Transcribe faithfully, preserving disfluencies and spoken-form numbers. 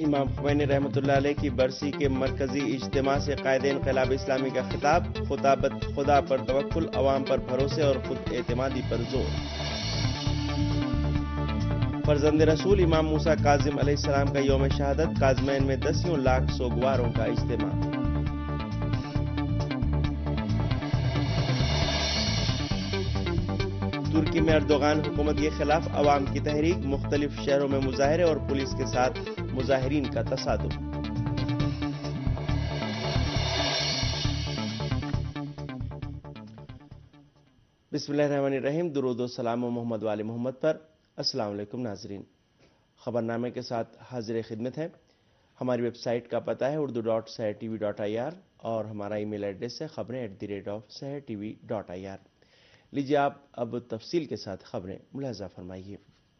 امام خمینی رحمۃ اللہ علیہ کی برسی کے مرکزی اجتماع سے قائد انقلاب اسلامی کا خطاب، خطابت خدا پر توکل، عوام پر بھروسے اور خود اعتمادی پر زور۔ فرزند رسول امام موسیٰ کاظم علیہ السلام کا یوم شہادت، کاظمین میں دسیوں لاکھ سوگواروں کا اجتماع۔ ترکی میں اردوغان حکومت کے خلاف عوام کی تحریک، مختلف شہروں میں مظاہرے اور پولیس کے ساتھ مظاہرین کا تصادم۔ بسم اللہ الرحمن الرحیم، درود و سلام و محمد وآل محمد پر۔ السلام علیکم ناظرین، خبرنامے کے ساتھ حاضر خدمت ہے۔ ہماری ویب سائٹ کا پتہ ہے Urdu dot Sahar T V dot I R اور ہمارا ای میل ایڈریس ہے خبریں at the rate of Sahar T V dot I R. لیجیے آپ اب تفصیل کے ساتھ خبریں ملاحظہ فرمائیے۔